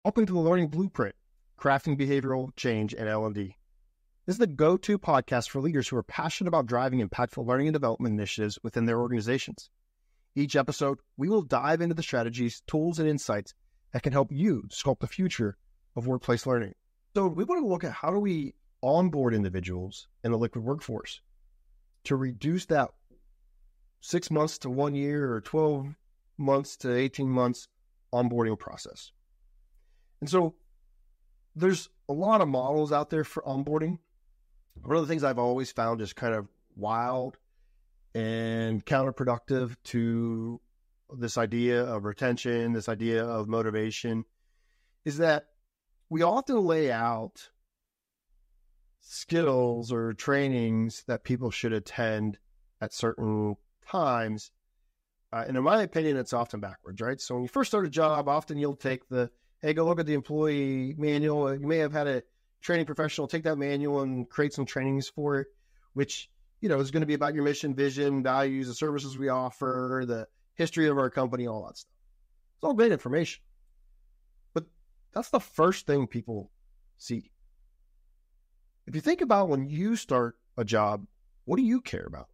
Welcome to the Learning Blueprint, Crafting Behavioral Change and L&D. This is the go-to podcast for leaders who are passionate about driving impactful learning and development initiatives within their organizations. Each episode, we will dive into the strategies, tools, and insights that can help you sculpt the future of workplace learning. So we want to look at how do we onboard individuals in the liquid workforce to reduce that 6 months to 1 year or 12 months to 18 months onboarding process. And so there's a lot of models out there for onboarding. One of the things I've always found is kind of wild and counterproductive to this idea of retention, this idea of motivation, is that we often lay out skills or trainings that people should attend at certain times. And in my opinion, it's often backwards, right? So when you first start a job, often you'll take hey, go look at the employee manual. You may have had a training professional take that manual and create some trainings for it, which, is going to be about your mission, vision, values, the services we offer, the history of our company, all that stuff. It's all great information. But that's the first thing people see. If you think about when you start a job, what do you care about?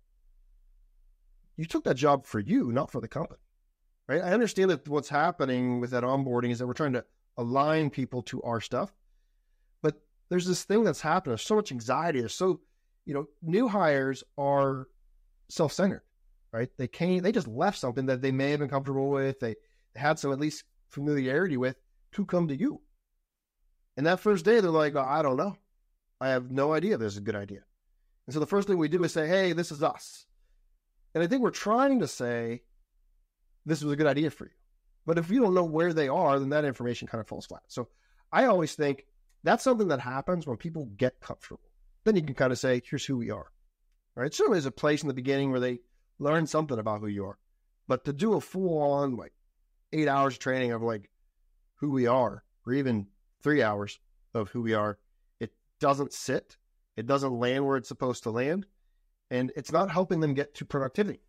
You took that job for you, not for the company, right? I understand that what's happening with that onboarding is that we're trying to align people to our stuff. But there's this thing that's happened. There's so much anxiety. New hires are self-centered, right? They just left something that they may have been comfortable with. They had some at least familiarity with to come to you. And that first day, they're like, I don't know. I have no idea if this is a good idea. And so the first thing we do is say, hey, this is us. And I think we're trying to say, this was a good idea for you. But if you don't know where they are, then that information kind of falls flat. So I always think that's something that happens when people get comfortable. Then you can kind of say, here's who we are, right? Certainly there's a place in the beginning where they learn something about who you are. But to do a full-on 8 hours of training of who we are, or even 3 hours of who we are, it doesn't sit. It doesn't land where it's supposed to land. And it's not helping them get to productivity.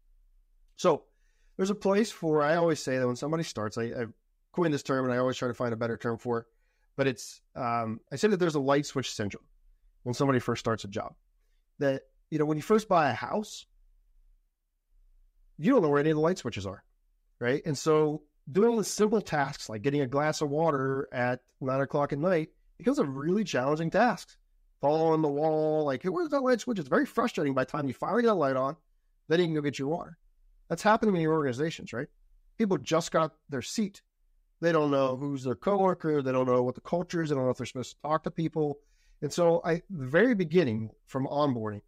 So there's a place for, I always say that when somebody starts, I coined this term and I always try to find a better term for it, but it's, I say that there's a light switch syndrome when somebody first starts a job. That, when you first buy a house, you don't know where any of the light switches are, right? And so doing the simple tasks like getting a glass of water at 9 o'clock at night becomes a really challenging task. Following the wall, hey, where's that light switch? It's very frustrating by the time you finally get a light on, then you can go get your water. That's happening in your organizations, right? People just got their seat. They don't know who's their coworker. They don't know what the culture is. They don't know if they're supposed to talk to people. And so the very beginning from onboarding,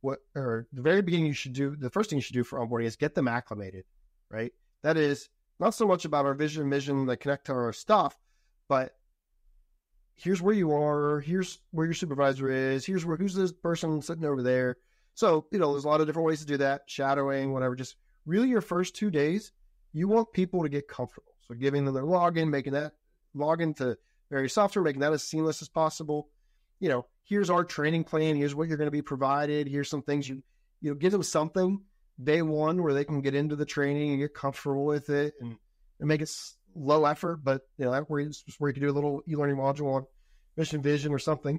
the first thing you should do for onboarding is get them acclimated, right? That is not so much about our vision that connect to our stuff, but here's where you are, here's where your supervisor is, who's this person sitting over there. So, there's a lot of different ways to do that, shadowing, whatever. Just really your first 2 days, you want people to get comfortable. So giving them their login, making that login to various software, making that as seamless as possible. Here's our training plan. Here's what you're going to be provided. Here's some things give them something day one where they can get into the training and get comfortable with it and make it low effort, but that's where you can do a little e-learning module on mission, vision, or something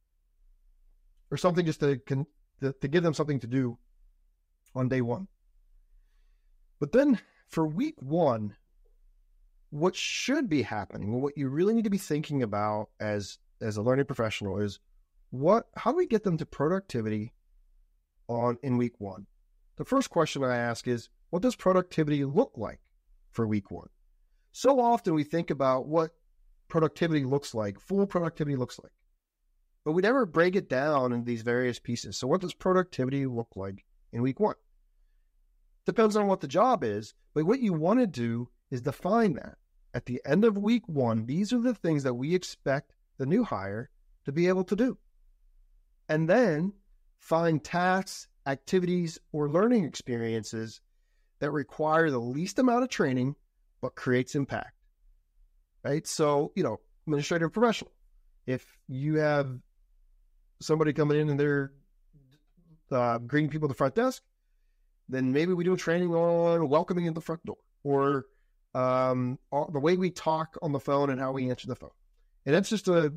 just to give them something to do on day one. But then for week one, what should be happening, what you really need to be thinking about as a learning professional is how do we get them to productivity in week one? The first question I ask is, what does productivity look like for week one? So often we think about what productivity looks like, full productivity looks like, but we never break it down in these various pieces. So what does productivity look like in week one? Depends on what the job is, but what you want to do is define that. At the end of week one, these are the things that we expect the new hire to be able to do. And then find tasks, activities, or learning experiences that require the least amount of training but creates impact, right? So, administrative professional. If you have somebody coming in and they're greeting people at the front desk, then maybe we do a training on welcoming in the front door, or the way we talk on the phone and how we answer the phone. And that's just a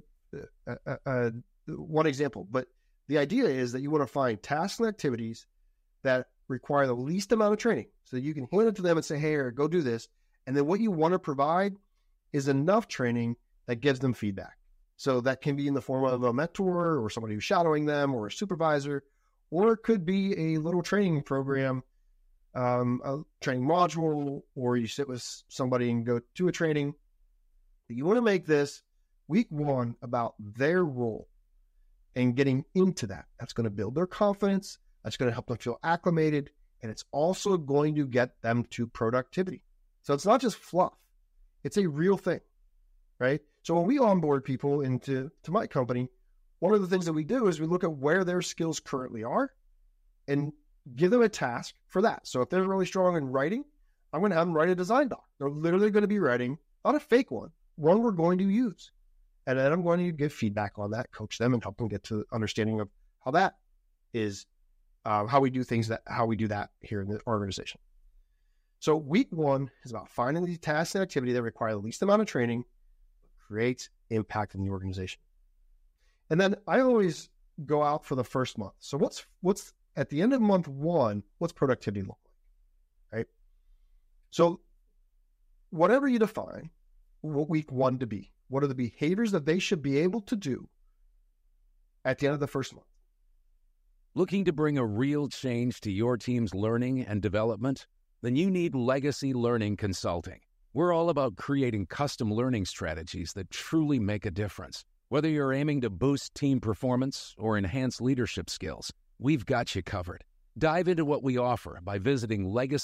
one example. But the idea is that you want to find tasks and activities that require the least amount of training so that you can hand it to them and say, hey, or go do this. And then what you want to provide is enough training that gives them feedback. So that can be in the form of a mentor or somebody who's shadowing them or a supervisor, or it could be a little training program, a training module, or you sit with somebody and go to a training. You want to make this week one about their role and getting into that. That's going to build their confidence. That's going to help them feel acclimated. And it's also going to get them to productivity. So it's not just fluff. It's a real thing, right? So when we onboard people into my company, one of the things that we do is we look at where their skills currently are and give them a task for that. So if they're really strong in writing, I'm going to have them write a design doc. They're literally going to be writing, not a fake one we're going to use. And then I'm going to give feedback on that, coach them, and help them get to understanding of how that is, how we do that here in the organization. So week one is about finding the tasks and activity that require the least amount of training, but creates impact in the organization. And then I always go out for the first month. So what's at the end of month one, what's productivity look like, right? So whatever you define what week one to be, what are the behaviors that they should be able to do at the end of the first month? Looking to bring a real change to your team's learning and development? Then you need Legacy Learning Consulting. We're all about creating custom learning strategies that truly make a difference. Whether you're aiming to boost team performance or enhance leadership skills, we've got you covered. Dive into what we offer by visiting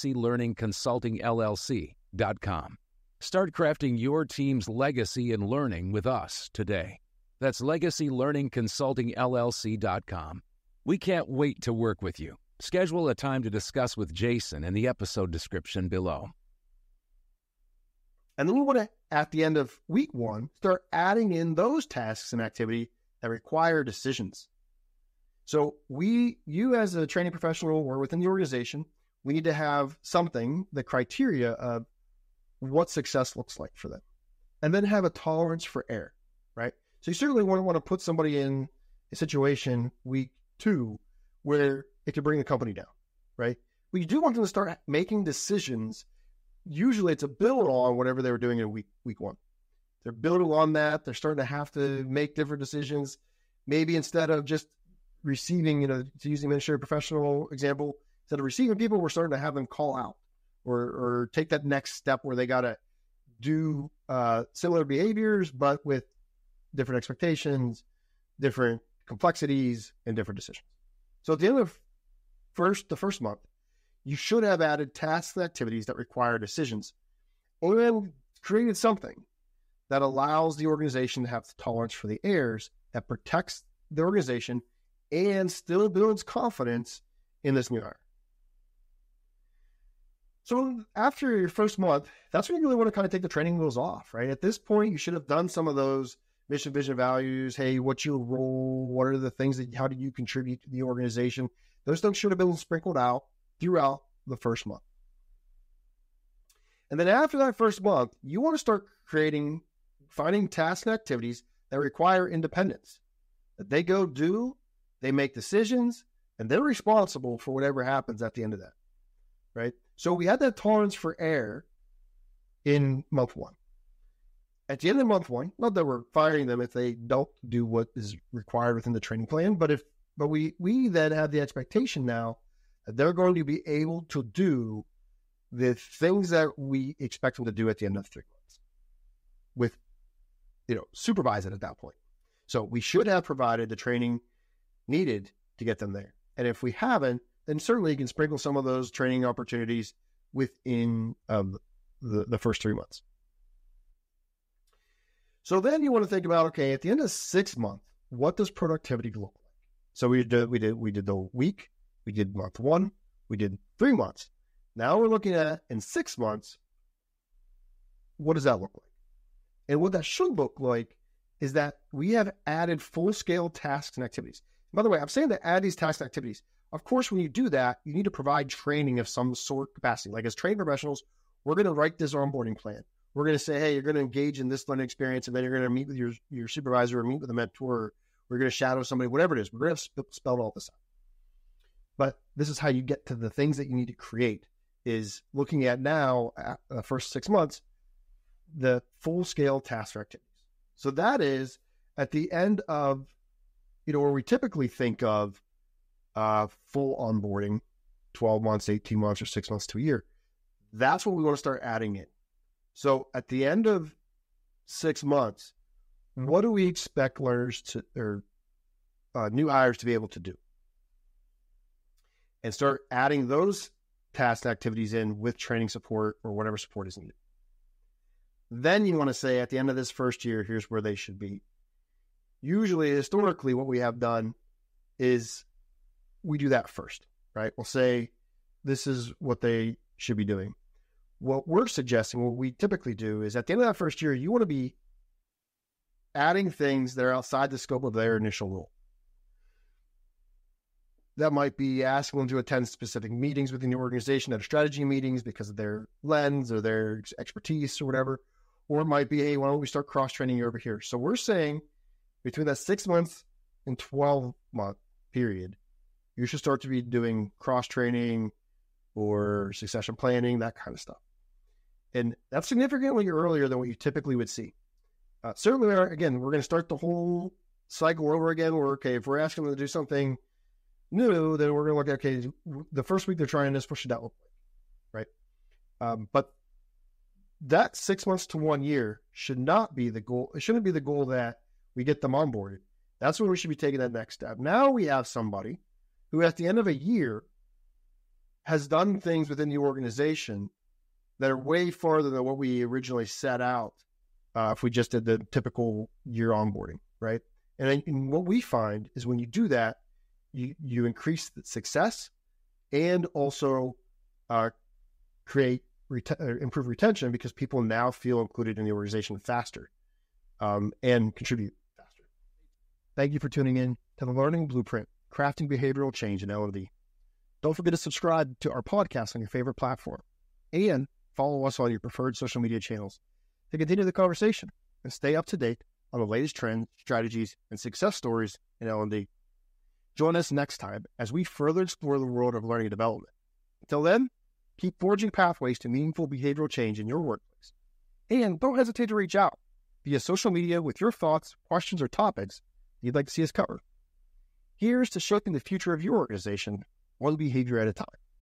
LegacyLearningConsultingLLC.com. Start crafting your team's legacy in learning with us today. That's LegacyLearningConsultingLLC.com. We can't wait to work with you. Schedule a time to discuss with Jason in the episode description below. And then we want to, at the end of week one, start adding in those tasks and activity that require decisions. So you as a training professional or within the organization, we need to have something, the criteria of what success looks like for them, and then have a tolerance for error, right? So you certainly want to put somebody in a situation week two where it could bring the company down, right? But you do want them to start making decisions. Usually it's a build on whatever they were doing in week one. They're building on that. They're starting to have to make different decisions. Maybe instead of just receiving, to use the administrative professional example, instead of receiving people, we're starting to have them call out or take that next step where they got to do similar behaviors, but with different expectations, different complexities, and different decisions. So at the end of the first month, you should have added tasks and activities that require decisions, and created something that allows the organization to have the tolerance for the errors, that protects the organization and still builds confidence in this new hire. So after your first month, that's when you really want to kind of take the training wheels off, right? At this point, you should have done some of those mission, vision, values. Hey, what's your role? What are the things how do you contribute to the organization? Those things should have been sprinkled out throughout the first month. And then after that first month, you want to start finding tasks and activities that require independence, that they go do, they make decisions, and they're responsible for whatever happens at the end of that, right? So we had that tolerance for error in month one. At the end of month one, not that we're firing them if they don't do what is required within the training plan, but we then have the expectation now that they're going to be able to do the things that we expect them to do at the end of 3 months with, supervise it at that point. So we should have provided the training needed to get them there. And if we haven't, then certainly you can sprinkle some of those training opportunities within the first 3 months. So then you want to think about, okay, at the end of 6 months, what does productivity look like? So we did the week, we did month one, we did 3 months. Now we're looking at, in 6 months, what does that look like? And what that should look like is that we have added full-scale tasks and activities. By the way, I'm saying that add these tasks and activities. Of course, when you do that, you need to provide training of some sort capacity. Like as trained professionals, we're going to write this onboarding plan. We're going to say, hey, you're going to engage in this learning experience, and then you're going to meet with your supervisor or meet with a mentor. We're going to shadow somebody, whatever it is. We're going to spell all this out. But this is how you get to the things that you need to create, is looking at now, the first 6 months, the full-scale task activities. So that is at the end of, where we typically think of full onboarding, 12 months, 18 months, or 6 months to a year. That's what we want to start adding in. So at the end of 6 months, what do we expect learners or new hires to be able to do? And start adding those task activities in with training support or whatever support is needed. Then you want to say at the end of this first year, here's where they should be. Usually, historically, what we have done is we do that first, right? We'll say this is what they should be doing. What we're suggesting, what we typically do, is at the end of that first year, you want to be adding things that are outside the scope of their initial role. That might be asking them to attend specific meetings within the organization that are strategy meetings because of their lens or their expertise or whatever. Or it might be, hey, why don't we start cross-training you over here? So we're saying between that 6 months and 12-month period, you should start to be doing cross-training or succession planning, that kind of stuff. And that's significantly earlier than what you typically would see. Certainly, again, we're going to start the whole cycle over again where, okay, if we're asking them to do something new, then we're going to look at, okay, the first week they're trying this, what should that look like, right? But that 6 months to 1 year should not be the goal. It shouldn't be the goal that we get them onboarded. That's when we should be taking that next step. Now we have somebody who at the end of a year has done things within the organization that are way farther than what we originally set out if we just did the typical year onboarding, right? And what we find is when you do that, you increase the success and also improve retention because people now feel included in the organization faster and contribute faster. Thank you for tuning in to the Learning Blueprint, Crafting Behavioral Change in L&D. Don't forget to subscribe to our podcast on your favorite platform and follow us on your preferred social media channels to continue the conversation and stay up to date on the latest trends, strategies, and success stories in L&D. Join us next time as we further explore the world of learning and development. Until then, keep forging pathways to meaningful behavioral change in your workplace. And don't hesitate to reach out via social media with your thoughts, questions, or topics you'd like to see us cover. Here's to shaping the future of your organization, one behavior at a time.